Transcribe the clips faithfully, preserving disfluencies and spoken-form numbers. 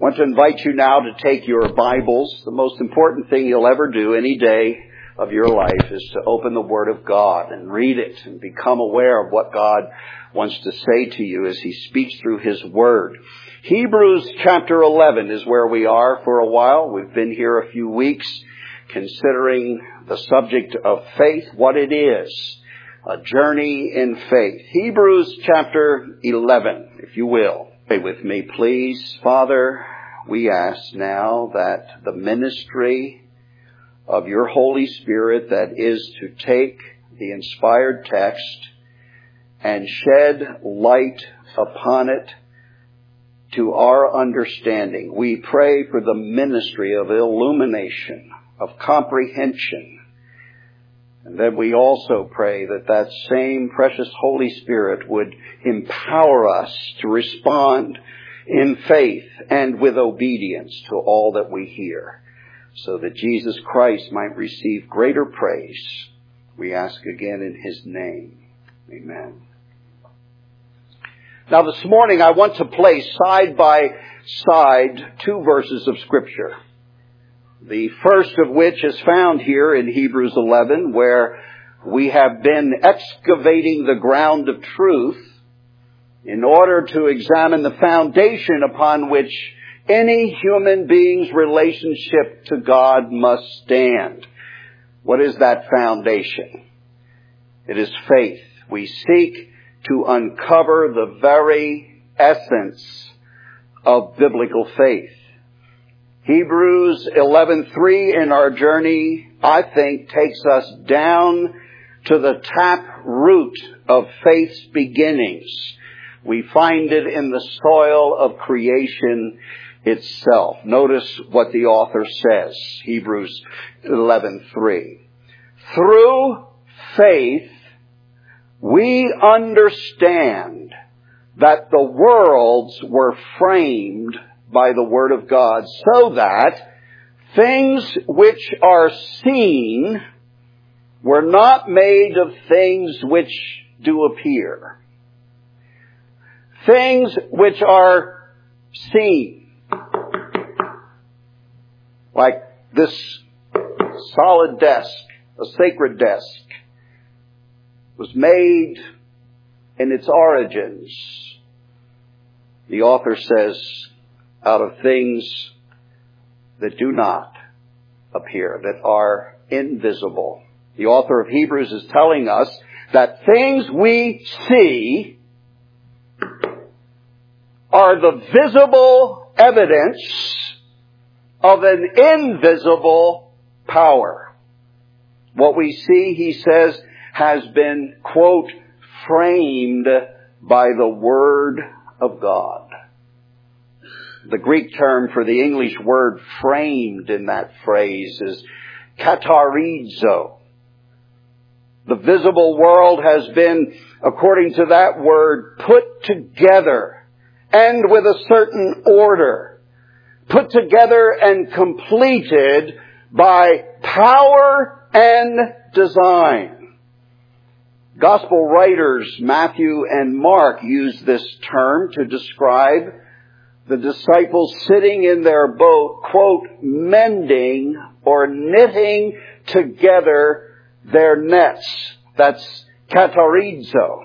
I want to invite you now to take your Bibles. The most important thing you'll ever do any day of your life is to open the Word of God and read it and become aware of what God wants to say to you as He speaks through His Word. Hebrews chapter eleven is where we are for a while. We've been here a few weeks considering the subject of faith, what it is, a journey in faith. Hebrews chapter eleven, if you will. Pray with me, please. Father, we ask now that the ministry of your Holy Spirit, that is to take the inspired text and shed light upon it to our understanding. We pray for the ministry of illumination, of comprehension. And then we also pray that that same precious Holy Spirit would empower us to respond in faith and with obedience to all that we hear, so that Jesus Christ might receive greater praise. We ask again in His name. Amen. Now this morning I want to place side by side two verses of Scripture. The first of which is found here in Hebrews eleven, where we have been excavating the ground of truth in order to examine the foundation upon which any human being's relationship to God must stand. What is that foundation? It is faith. We seek to uncover the very essence of biblical faith. Hebrews eleven three in our journey, I think, takes us down to the tap root of faith's beginnings. We find it in the soil of creation itself. Notice what the author says, Hebrews eleven three. Through faith, we understand that the worlds were framed by the Word of God, so that things which are seen were not made of things which do appear. Things which are seen, like this solid desk, a sacred desk, was made in its origins, the author says, out of things that do not appear, that are invisible. The author of Hebrews is telling us that things we see are the visible evidence of an invisible power. What we see, he says, has been, quote, framed by the Word of God. The Greek term for the English word framed in that phrase is katarizo. The visible world has been, according to that word, put together and with a certain order. Put together and completed by power and design. Gospel writers Matthew and Mark use this term to describe the disciples sitting in their boat, quote, mending or knitting together their nets. That's katarizo.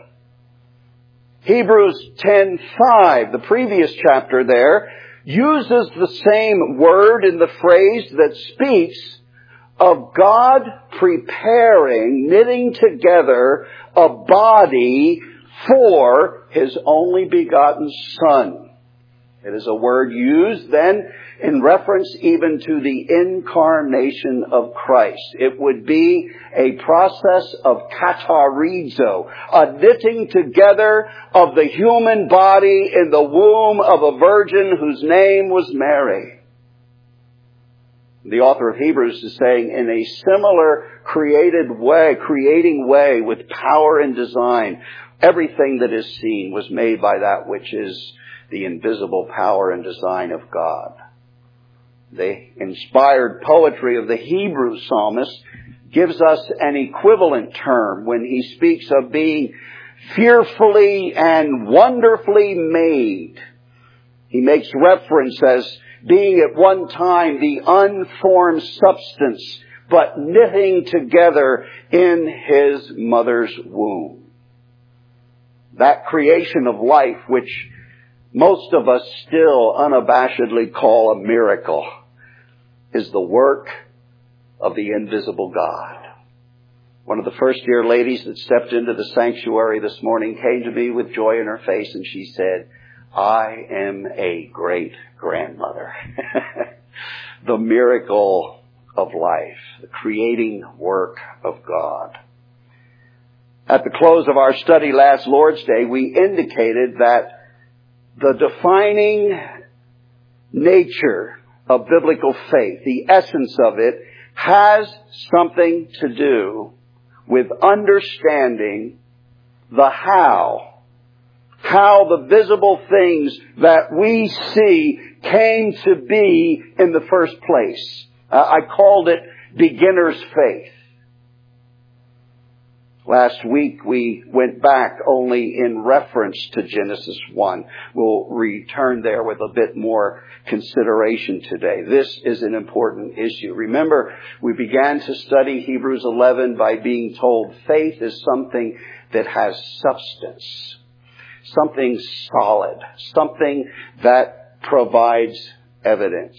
Hebrews ten five, the previous chapter there, uses the same word in the phrase that speaks of God preparing, knitting together a body for His only begotten Son. It is a word used then in reference even to the incarnation of Christ. It would be a process of katarizo, a knitting together of the human body in the womb of a virgin whose name was Mary. The author of Hebrews is saying in a similar created way, creating way with power and design, everything that is seen was made by that which is the invisible power and design of God. The inspired poetry of the Hebrew psalmist gives us an equivalent term when he speaks of being fearfully and wonderfully made. He makes reference as being at one time the unformed substance, but knitting together in his mother's womb. That creation of life, which most of us still unabashedly call a miracle, is the work of the invisible God. One of the first dear ladies that stepped into the sanctuary this morning came to me with joy in her face, and she said, I am a great grandmother. The miracle of life, the creating work of God. At the close of our study last Lord's Day, we indicated that the defining nature of biblical faith, the essence of it, has something to do with understanding the how. How the visible things that we see came to be in the first place. Uh, I called it beginner's faith. Last week we went back only in reference to Genesis one. We'll return there with a bit more consideration today. This is an important issue. Remember, we began to study Hebrews eleven by being told faith is something that has substance. Something solid. Something that provides evidence.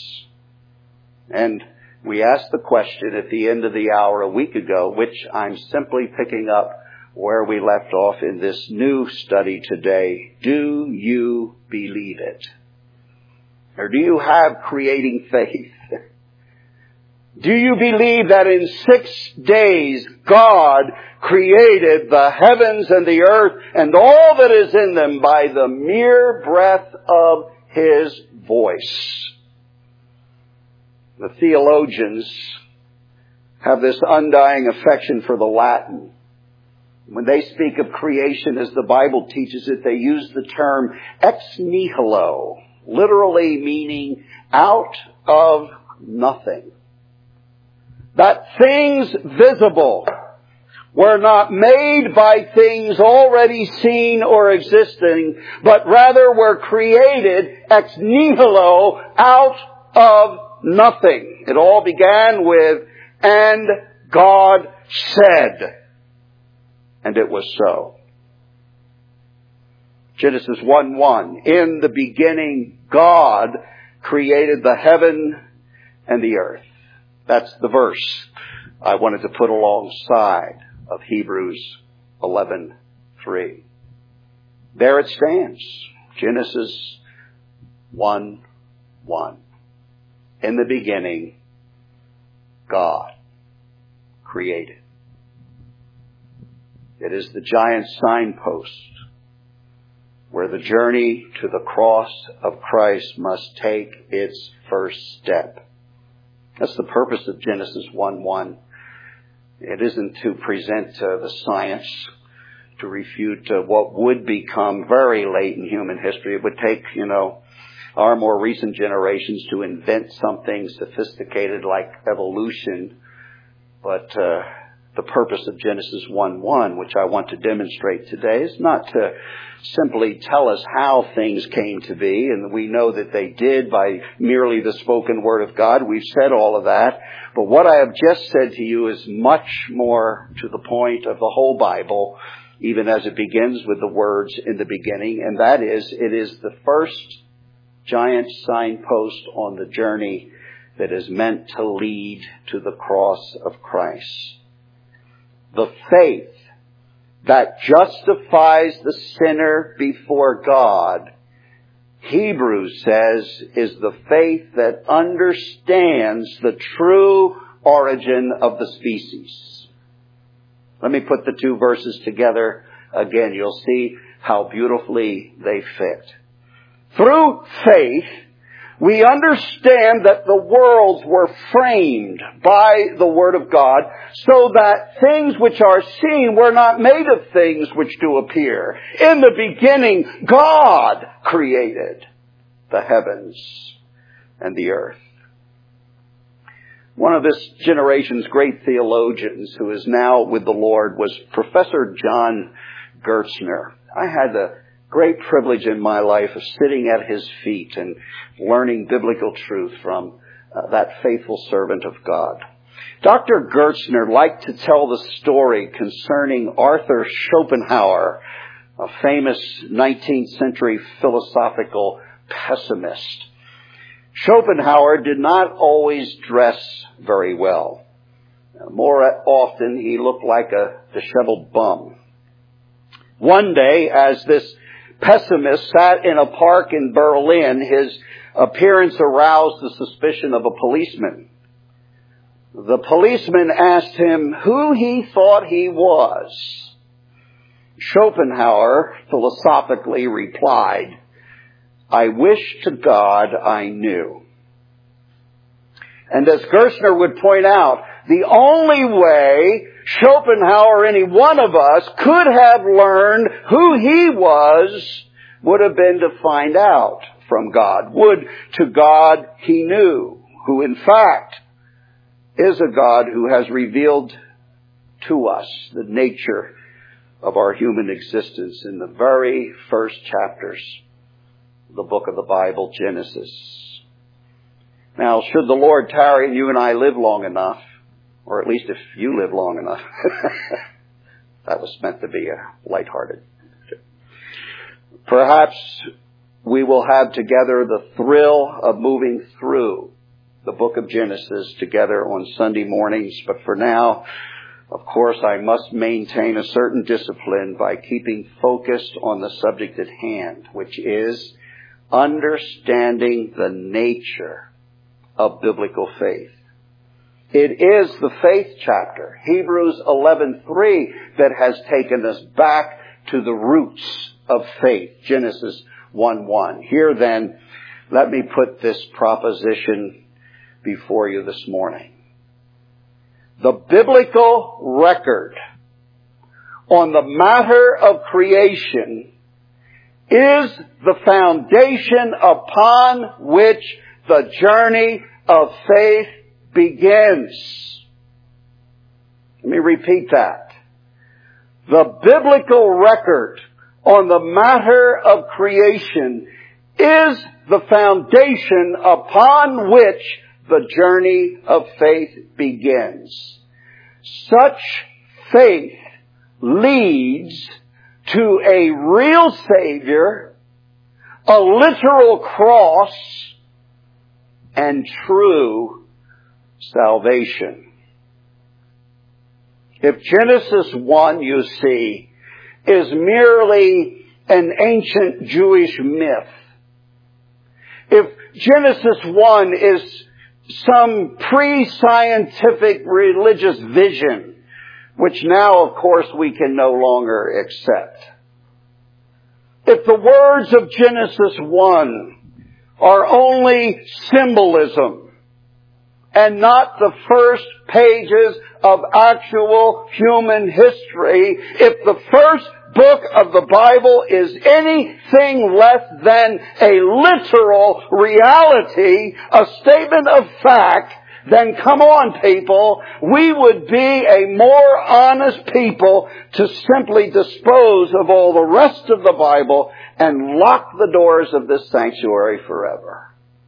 And we asked the question at the end of the hour a week ago, which I'm simply picking up where we left off in this new study today. Do you believe it? Or do you have creating faith? Do you believe that in six days God created the heavens and the earth and all that is in them by the mere breath of His voice? The theologians have this undying affection for the Latin. When they speak of creation as the Bible teaches it, they use the term ex nihilo, literally meaning out of nothing. That things visible were not made by things already seen or existing, but rather were created ex nihilo, out of nothing. It all began with, and God said. And it was so. Genesis one one. In the beginning, God created the heaven and the earth. That's the verse I wanted to put alongside of Hebrews eleven three. There it stands. Genesis one one. In the beginning, God created. It is the giant signpost where the journey to the cross of Christ must take its first step. That's the purpose of Genesis one one. It isn't to present uh, the science, to refute uh, what would become very late in human history. It would take, you know, our more recent generations to invent something sophisticated like evolution. But uh, the purpose of Genesis one one, which I want to demonstrate today, is not to simply tell us how things came to be, and we know that they did by merely the spoken word of God. We've said all of that. But what I have just said to you is much more to the point of the whole Bible, even as it begins with the words in the beginning, and that is, it is the first giant signpost on the journey that is meant to lead to the cross of Christ. The faith that justifies the sinner before God, Hebrews says, is the faith that understands the true origin of the species. Let me put the two verses together again. You'll see how beautifully they fit. Through faith, we understand that the worlds were framed by the Word of God, so that things which are seen were not made of things which do appear. In the beginning, God created the heavens and the earth. One of this generation's great theologians, who is now with the Lord, was Professor John Gertzner. I had the great privilege in my life of sitting at his feet and learning biblical truth from uh, that faithful servant of God. Doctor Gertzner liked to tell the story concerning Arthur Schopenhauer, a famous nineteenth century philosophical pessimist. Schopenhauer did not always dress very well. More often, he looked like a disheveled bum. One day, as this pessimist sat in a park in Berlin, his appearance aroused the suspicion of a policeman. The policeman asked him who he thought he was. Schopenhauer philosophically replied, "I wish to God I knew." And as Gertzner would point out, the only way Schopenhauer, any one of us, could have learned who he was would have been to find out from God. Would to God he knew, who in fact is a God who has revealed to us the nature of our human existence in the very first chapters of the book of the Bible, Genesis. Now, should the Lord tarry and you and I live long enough, or at least if you live long enough, that was meant to be a lighthearted. Perhaps we will have together the thrill of moving through the book of Genesis together on Sunday mornings. But for now, of course, I must maintain a certain discipline by keeping focused on the subject at hand, which is understanding the nature of biblical faith. It is the faith chapter, Hebrews eleven three, that has taken us back to the roots of faith, Genesis one one. Here then, let me put this proposition before you this morning. The biblical record on the matter of creation is the foundation upon which the journey of faith begins. Let me repeat that. The biblical record on the matter of creation is the foundation upon which the journey of faith begins. Such faith leads to a real Savior, a literal cross, and true salvation. If Genesis one, you see, is merely an ancient Jewish myth, if Genesis one is some pre-scientific religious vision, which now, of course, we can no longer accept, if the words of Genesis one are only symbolism and not the first pages of actual human history, if the first book of the Bible is anything less than a literal reality, a statement of fact, then come on, people, we would be a more honest people to simply dispose of all the rest of the Bible and lock the doors of this sanctuary forever.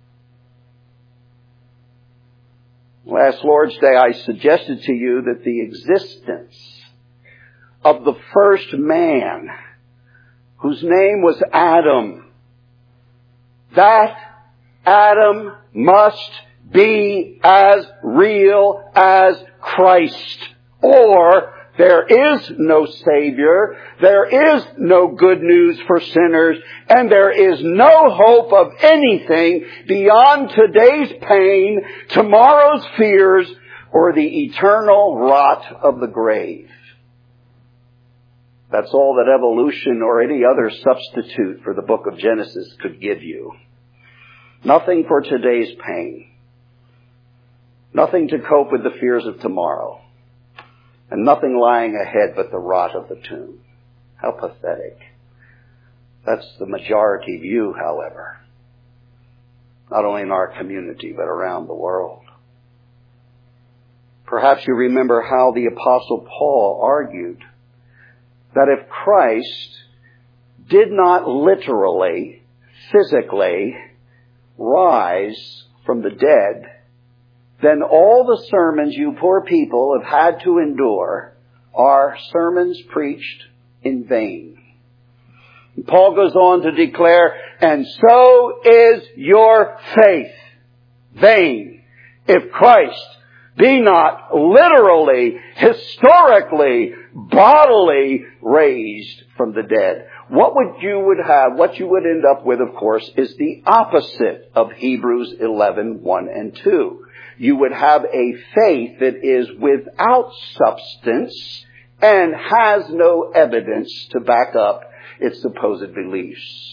Last Lord's Day, I suggested to you that the existence of the first man, whose name was Adam, that Adam must be as real as Christ, or there is no Savior, there is no good news for sinners, and there is no hope of anything beyond today's pain, tomorrow's fears, or the eternal rot of the grave. That's all that evolution or any other substitute for the book of Genesis could give you. Nothing for today's pain. Nothing to cope with the fears of tomorrow. And nothing lying ahead but the rot of the tomb. How pathetic. That's the majority view, however. Not only in our community, but around the world. Perhaps you remember how the Apostle Paul argued that if Christ did not literally, physically rise from the dead, then all the sermons you poor people have had to endure are sermons preached in vain. And Paul goes on to declare, and so is your faith vain, if Christ be not literally, historically, bodily raised from the dead. What would you would have, what you would end up with, of course, is the opposite of Hebrews eleven, one and two. You would have a faith that is without substance and has no evidence to back up its supposed beliefs.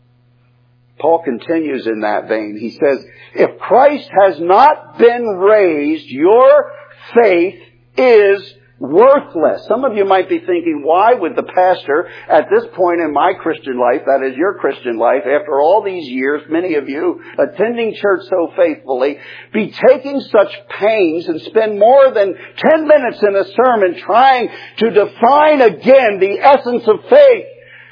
Paul continues in that vein. He says, if Christ has not been raised, your faith is worthless. Some of you might be thinking, why would the pastor at this point in my Christian life, that is your Christian life, after all these years, many of you attending church so faithfully, be taking such pains and spend more than ten minutes in a sermon trying to define again the essence of faith?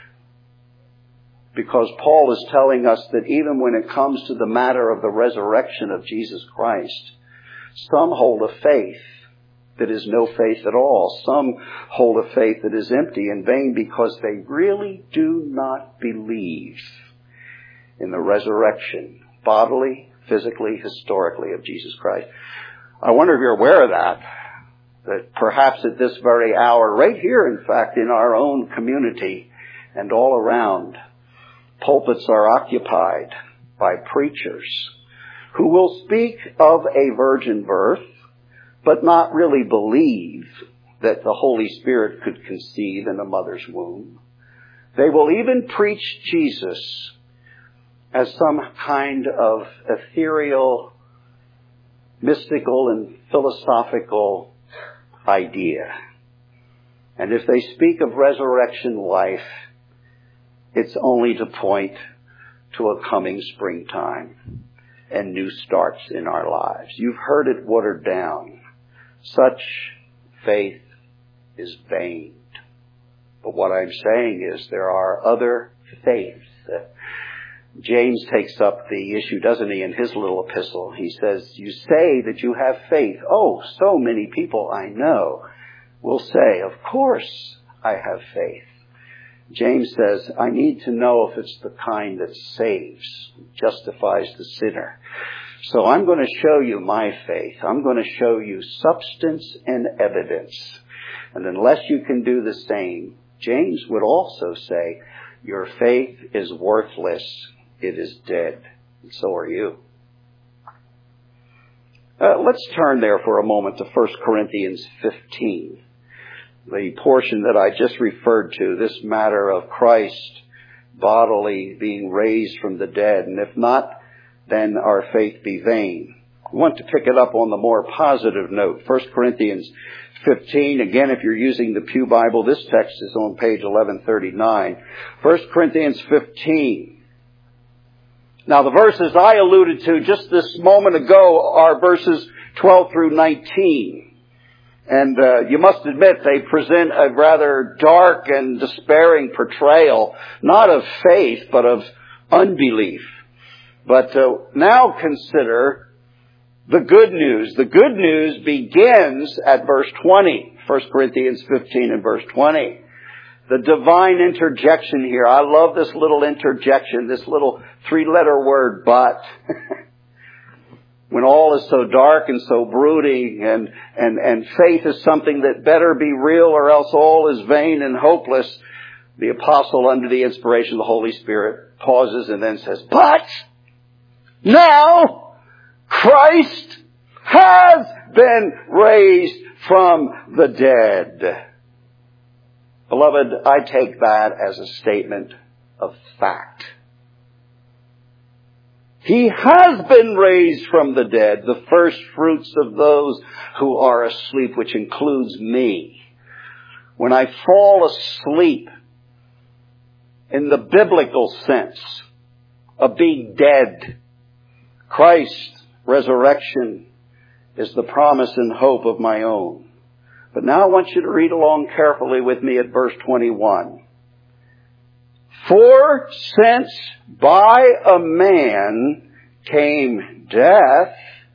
Because Paul is telling us that even when it comes to the matter of the resurrection of Jesus Christ, some hold a faith that is no faith at all. Some hold a faith that is empty and vain because they really do not believe in the resurrection, bodily, physically, historically, of Jesus Christ. I wonder if you're aware of that, that perhaps at this very hour, right here, in fact, in our own community and all around, pulpits are occupied by preachers who will speak of a virgin birth, but not really believe that the Holy Spirit could conceive in a mother's womb. They will even preach Jesus as some kind of ethereal, mystical, and philosophical idea. And if they speak of resurrection life, it's only to point to a coming springtime and new starts in our lives. You've heard it watered down. Such faith is vain. But what I'm saying is there are other faiths. James takes up the issue, doesn't he, in his little epistle. He says, you say that you have faith. Oh, so many people I know will say, of course I have faith. James says, I need to know if it's the kind that saves, justifies the sinner. So I'm going to show you my faith. I'm going to show you substance and evidence. And unless you can do the same, James would also say, your faith is worthless. It is dead. And so are you. Uh, let's turn there for a moment to First Corinthians fifteen. The portion that I just referred to, this matter of Christ bodily being raised from the dead. And if not, then our faith be vain. I want to pick it up on the more positive note. First Corinthians fifteen, again, if you're using the Pew Bible, this text is on page eleven thirty-nine. First Corinthians fifteen. Now, the verses I alluded to just this moment ago are verses twelve through nineteen. And uh, you must admit they present a rather dark and despairing portrayal, not of faith, but of unbelief. But uh, now consider the good news. The good news begins at verse twenty, First Corinthians fifteen and verse twenty. The divine interjection here. I love this little interjection, this little three-letter word, but. When all is so dark and so brooding, and, and, and faith is something that better be real or else all is vain and hopeless, the apostle, under the inspiration of the Holy Spirit, pauses and then says, but now Christ has been raised from the dead. Beloved, I take that as a statement of fact. He has been raised from the dead, the first fruits of those who are asleep, which includes me. When I fall asleep, in the biblical sense of being dead, Christ's resurrection is the promise and hope of my own. But now I want you to read along carefully with me at verse twenty-one. For since by a man came death,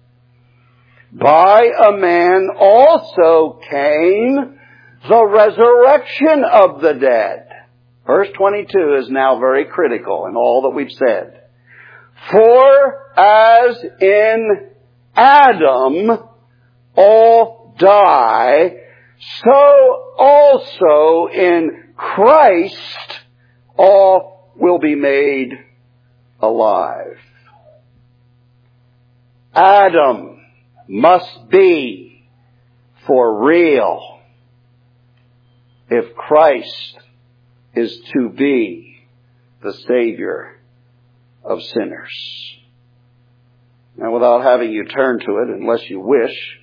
by a man also came the resurrection of the dead. Verse twenty-two is now very critical in all that we've said. For as in Adam all die, so also in Christ all will be made alive. Adam must be for real if Christ is to be the Savior of sinners. Now, without having you turn to it, unless you wish,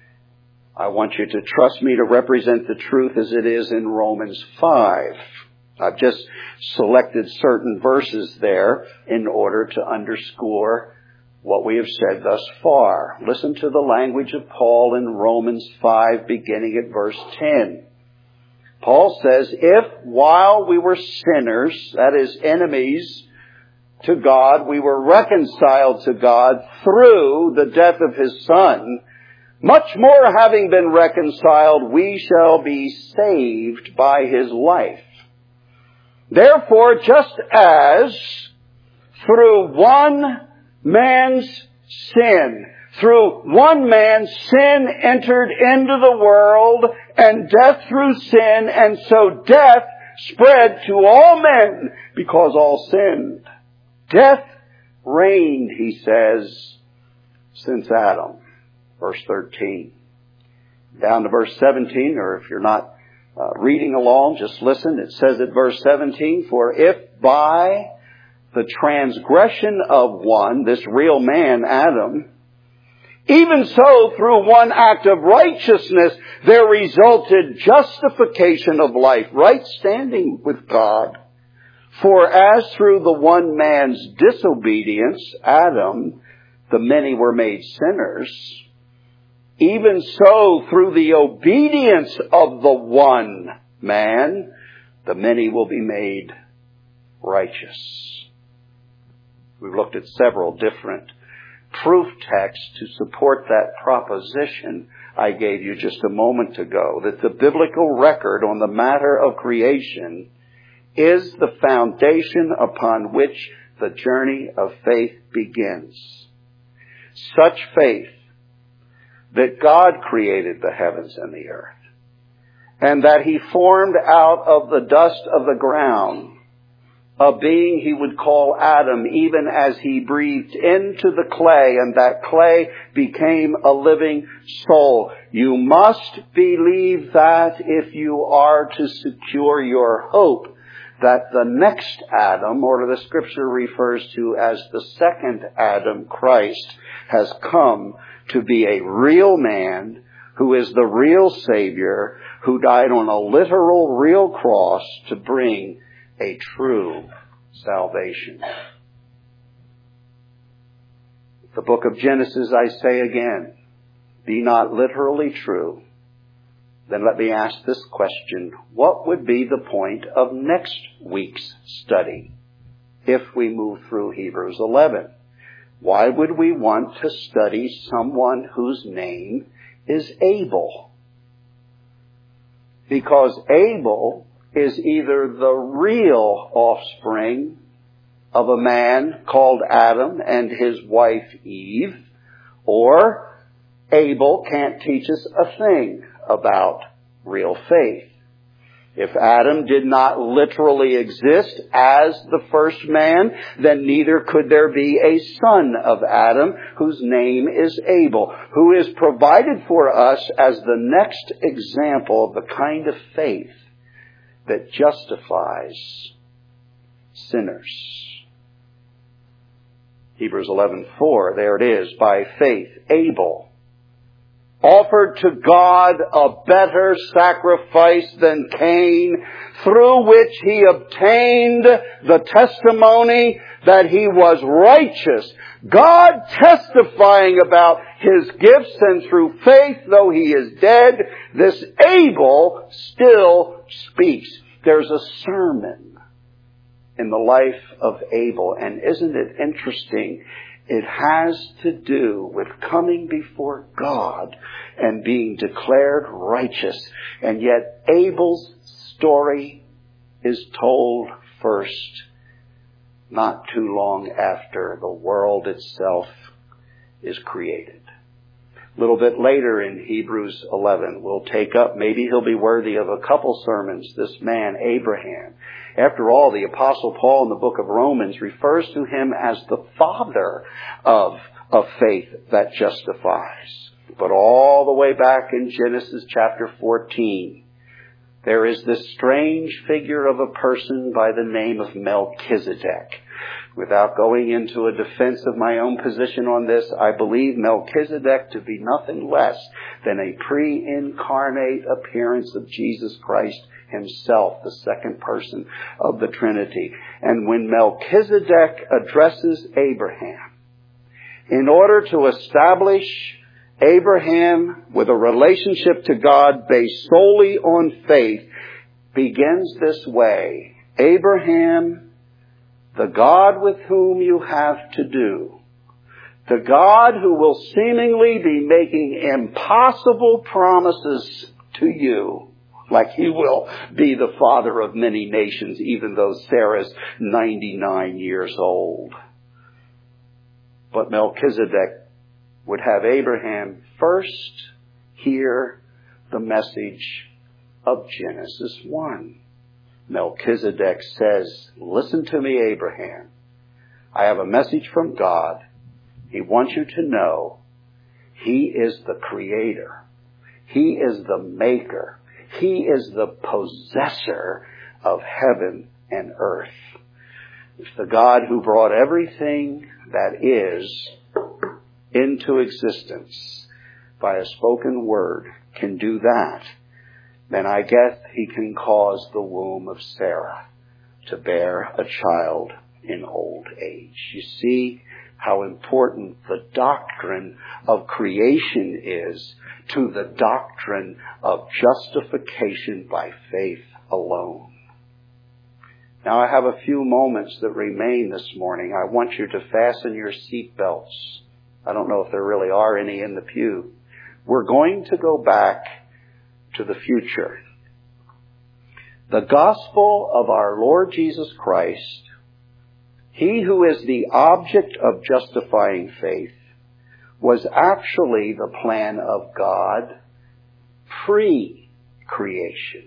I want you to trust me to represent the truth as it is in Romans five. I've just selected certain verses there in order to underscore what we have said thus far. Listen to the language of Paul in Romans five, beginning at verse ten. Paul says, if while we were sinners, that is, enemies to God, we were reconciled to God through the death of His Son, much more having been reconciled, we shall be saved by His life. Therefore, just as through one man's sin, through one man's sin entered into the world, and death through sin, and so death spread to all men because all sinned. Death reigned, he says, since Adam. Verse thirteen. Down to verse seventeen, or if you're not uh, reading along, just listen. It says at verse seventeen, for if by the transgression of one, this real man, Adam, even so through one act of righteousness, there resulted justification of life, right standing with God. For as through the one man's disobedience, Adam, the many were made sinners, even so through the obedience of the one man, the many will be made righteous. We've looked at several different proof texts to support that proposition I gave you just a moment ago, that the biblical record on the matter of creation is the foundation upon which the journey of faith begins. Such faith that God created the heavens and the earth, and that He formed out of the dust of the ground a being He would call Adam, even as He breathed into the clay, and that clay became a living soul. You must believe that if you are to secure your hope that the next Adam, or the Scripture refers to as the second Adam, Christ, has come to be a real man who is the real Savior, who died on a literal, real cross to bring a true salvation. The book of Genesis, I say again, be not literally true, then let me ask this question. What would be the point of next week's study if we move through Hebrews eleven? Why would we want to study someone whose name is Abel? Because Abel is either the real offspring of a man called Adam and his wife Eve, or Abel can't teach us a thing about real faith. If Adam did not literally exist as the first man, then neither could there be a son of Adam whose name is Abel, who is provided for us as the next example of the kind of faith that justifies sinners. Hebrews eleven four, there it is, by faith, Abel offered to God a better sacrifice than Cain, through which he obtained the testimony that he was righteous. God testifying about his gifts, and through faith, though he is dead, this Abel still speaks. There's a sermon in the life of Abel. And isn't it interesting? It has to do with coming before God and being declared righteous. And yet Abel's story is told first, not too long after the world itself is created. A little bit later in Hebrews eleven, we'll take up, maybe he'll be worthy of a couple sermons, this man, Abraham. After all, the Apostle Paul in the book of Romans refers to him as the father of, of faith that justifies. But all the way back in Genesis chapter fourteen, there is this strange figure of a person by the name of Melchizedek. Without going into a defense of my own position on this, I believe Melchizedek to be nothing less than a pre-incarnate appearance of Jesus Christ himself, the second person of the Trinity. And when Melchizedek addresses Abraham, in order to establish Abraham with a relationship to God based solely on faith, begins this way: Abraham, the God with whom you have to do, the God who will seemingly be making impossible promises to you, like he will be the father of many nations, even though Sarah's ninety-nine years old. But Melchizedek would have Abraham first hear the message of Genesis one. Melchizedek says, listen to me, Abraham. I have a message from God. He wants you to know he is the creator. He is the maker. He is the possessor of heaven and earth. It's the God who brought everything that is into existence by a spoken word can do that, then I guess he can cause the womb of Sarah to bear a child in old age. You see how important the doctrine of creation is to the doctrine of justification by faith alone. Now I have a few moments that remain this morning. I want you to fasten your seat belts. I don't know if there really are any in the pew. We're going to go back to the future. The gospel of our Lord Jesus Christ, he who is the object of justifying faith, was actually the plan of God pre-creation.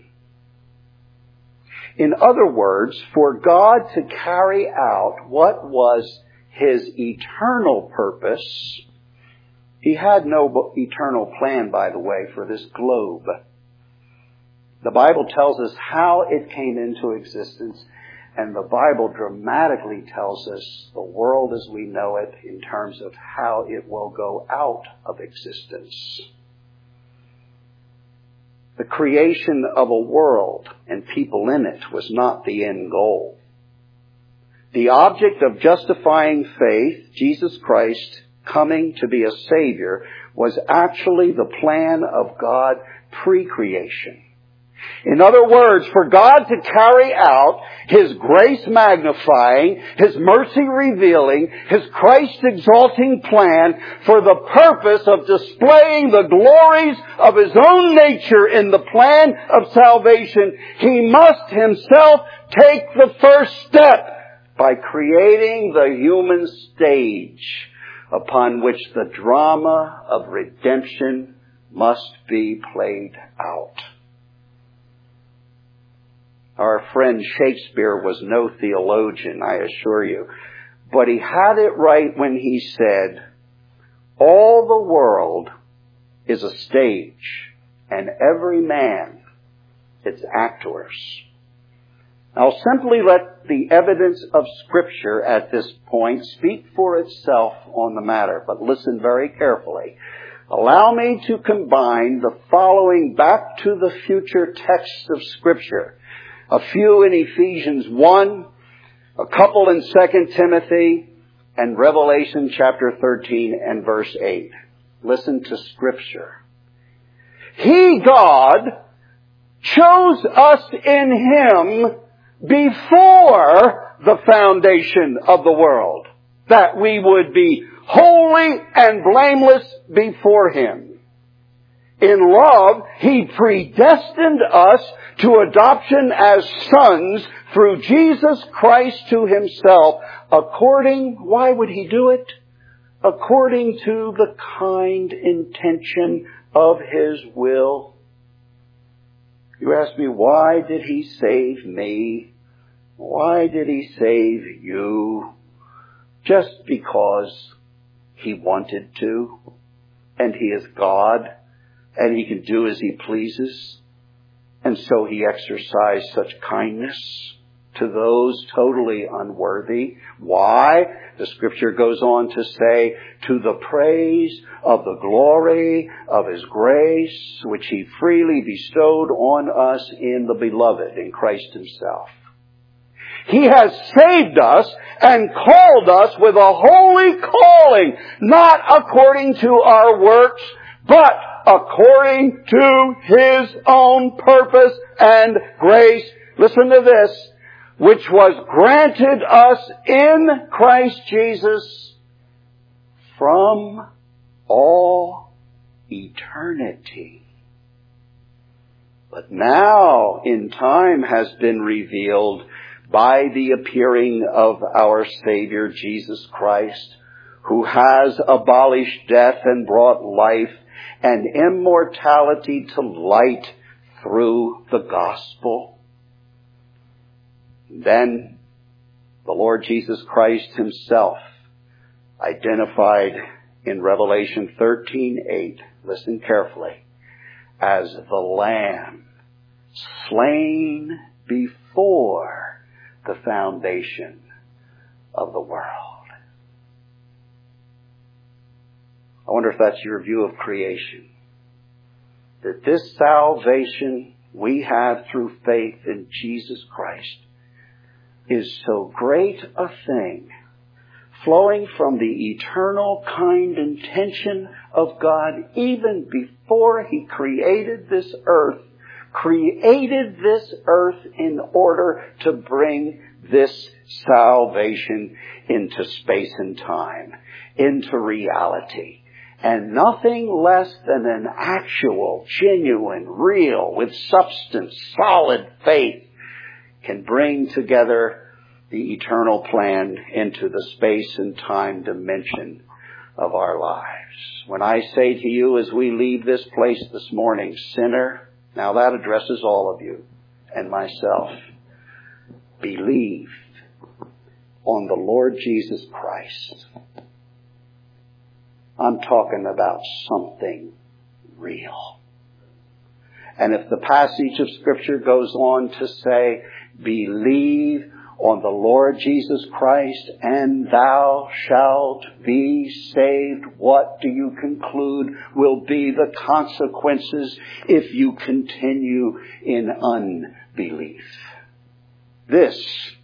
In other words, for God to carry out what was his eternal purpose, he had no eternal plan, by the way, for this globe. The Bible tells us how it came into existence, and the Bible dramatically tells us the world as we know it in terms of how it will go out of existence. The creation of a world and people in it was not the end goal. The object of justifying faith, Jesus Christ coming to be a Savior, was actually the plan of God pre-creation. In other words, for God to carry out his grace magnifying, his mercy revealing, his Christ exalting plan for the purpose of displaying the glories of his own nature in the plan of salvation, he must himself take the first step by creating the human stage upon which the drama of redemption must be played out. Our friend Shakespeare was no theologian, I assure you, but he had it right when he said, all the world is a stage, and every man its actors. I'll simply let the evidence of Scripture at this point speak for itself on the matter, but listen very carefully. Allow me to combine the following back to the future texts of Scripture. A few in Ephesians one, a couple in Second Timothy, and Revelation chapter thirteen and verse eight. Listen to Scripture. He, God, chose us in him before the foundation of the world, that we would be holy and blameless before Him. In love, He predestined us to adoption as sons through Jesus Christ to Himself, according, why would He do it? According to the kind intention of His will. You ask me, why did He save me? Why did He save you? Just because He wanted to, and He is God, and He can do as He pleases. And so He exercised such kindness to those totally unworthy. Why? The Scripture goes on to say, to the praise of the glory of His grace, which He freely bestowed on us in the Beloved, in Christ Himself. He has saved us and called us with a holy calling, not according to our works, but according to His own purpose and grace. Listen to this. Which was granted us in Christ Jesus from all eternity. But now in time has been revealed by the appearing of our Savior Jesus Christ, who has abolished death and brought life and immortality to light through the gospel. Then the Lord Jesus Christ Himself, identified in Revelation thirteen eight, listen carefully, as the Lamb slain before the foundation of the world. I wonder if that's your view of creation. That this salvation we have through faith in Jesus Christ is so great a thing, flowing from the eternal kind intention of God even before He created this earth, created this earth in order to bring this salvation into space and time, into reality. And nothing less than an actual, genuine, real, with substance, solid faith can bring together the eternal plan into the space and time dimension of our lives. When I say to you as we leave this place this morning, sinner, now that addresses all of you and myself, believe on the Lord Jesus Christ. I'm talking about something real. And if the passage of Scripture goes on to say, believe on the Lord Jesus Christ and thou shalt be saved, what do you conclude will be the consequences if you continue in unbelief? This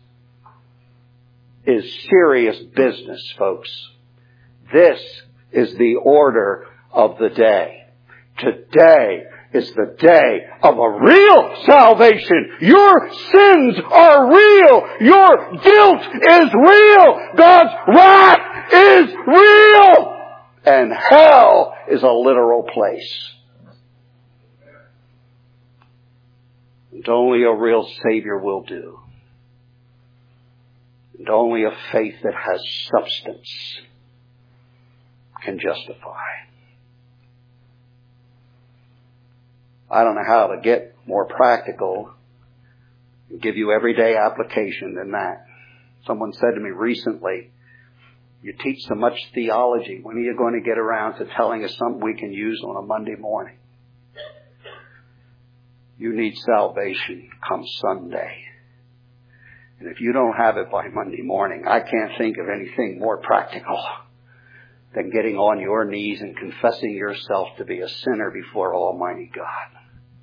is serious business, folks. This is the order of the day. Today is the day of a real salvation. Your sins are real. Your guilt is real. God's wrath is real. And hell is a literal place. And only a real Savior will do. And only a faith that has substance can justify. I don't know how to get more practical and give you everyday application than that. Someone said to me recently, you teach so much theology. When are you going to get around to telling us something we can use on a Monday morning? You need salvation come Sunday. And if you don't have it by Monday morning, I can't think of anything more practical than getting on your knees and confessing yourself to be a sinner before Almighty God.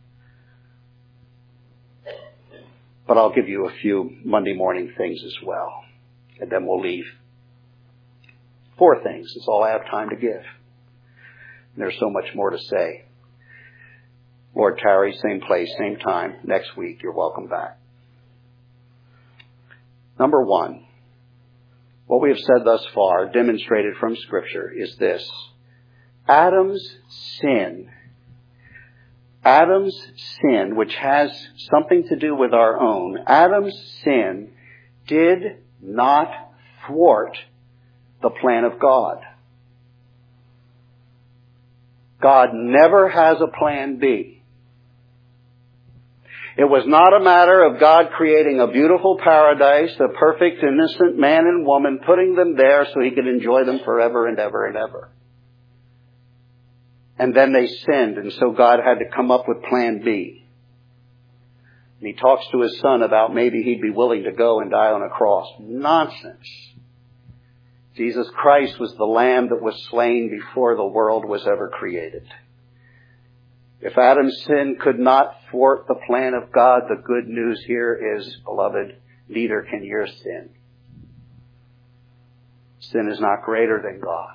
But I'll give you a few Monday morning things as well. And then we'll leave. Four things is all I have time to give. And there's so much more to say. Lord tarry, same place, same time, next week. You're welcome back. Number one, what we have said thus far, demonstrated from Scripture, is this. Adam's sin, Adam's sin, which has something to do with our own, Adam's sin did not thwart the plan of God. God never has a plan B. It was not a matter of God creating a beautiful paradise, a perfect, innocent man and woman, putting them there so he could enjoy them forever and ever and ever. And then they sinned, and so God had to come up with plan B. And he talks to his son about maybe he'd be willing to go and die on a cross. Nonsense. Jesus Christ was the lamb that was slain before the world was ever created. If Adam's sin could not thwart the plan of God, the good news here is, beloved, neither can your sin. Sin is not greater than God.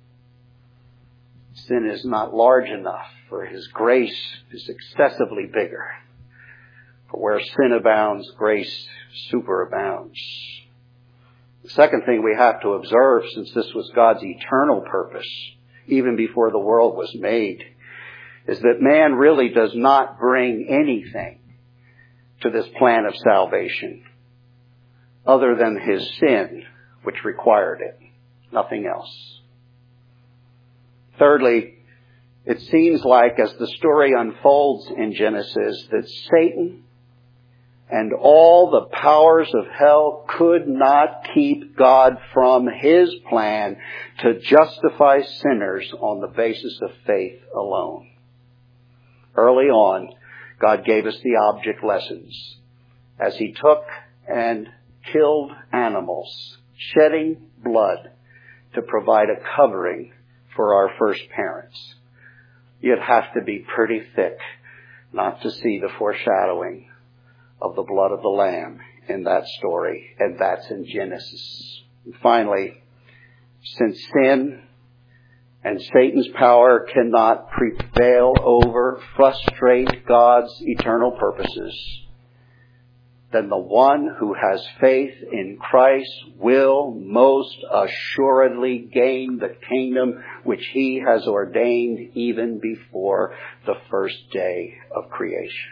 Sin is not large enough, for His grace is excessively bigger. For where sin abounds, grace superabounds. The second thing we have to observe, since this was God's eternal purpose, even before the world was made, is that man really does not bring anything to this plan of salvation other than his sin, which required it. Nothing else. Thirdly, it seems like as the story unfolds in Genesis that Satan and all the powers of hell could not keep God from His plan to justify sinners on the basis of faith alone. Early on, God gave us the object lessons as He took and killed animals, shedding blood to provide a covering for our first parents. You'd have to be pretty thick not to see the foreshadowing of the blood of the Lamb in that story, and that's in Genesis. And finally, since sin and Satan's power cannot prevail over, frustrate God's eternal purposes, then the one who has faith in Christ will most assuredly gain the kingdom which He has ordained even before the first day of creation.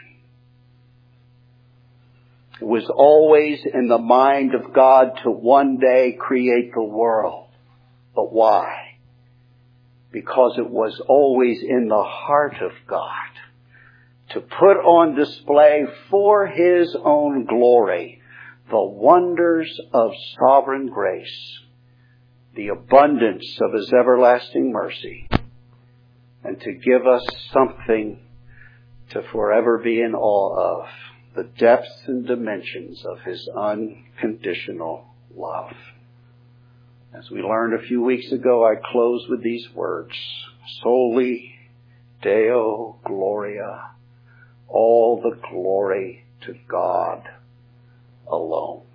It was always in the mind of God to one day create the world. But why? Because it was always in the heart of God to put on display for His own glory the wonders of sovereign grace, the abundance of His everlasting mercy, and to give us something to forever be in awe of, the depths and dimensions of His unconditional love. As we learned a few weeks ago, I close with these words, Soli Deo Gloria, all the glory to God alone.